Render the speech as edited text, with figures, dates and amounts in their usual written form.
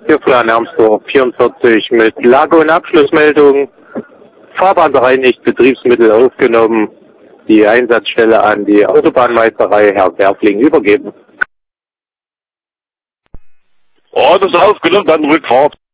Hier Plan Ermsdorf 44 mit Lage- und Abschlussmeldung. Fahrbahn bereinigt, Betriebsmittel aufgenommen. Die Einsatzstelle an die Autobahnmeisterei Herr Werfling übergeben. Oh, das ist aufgenommen, dann Rückfahrt.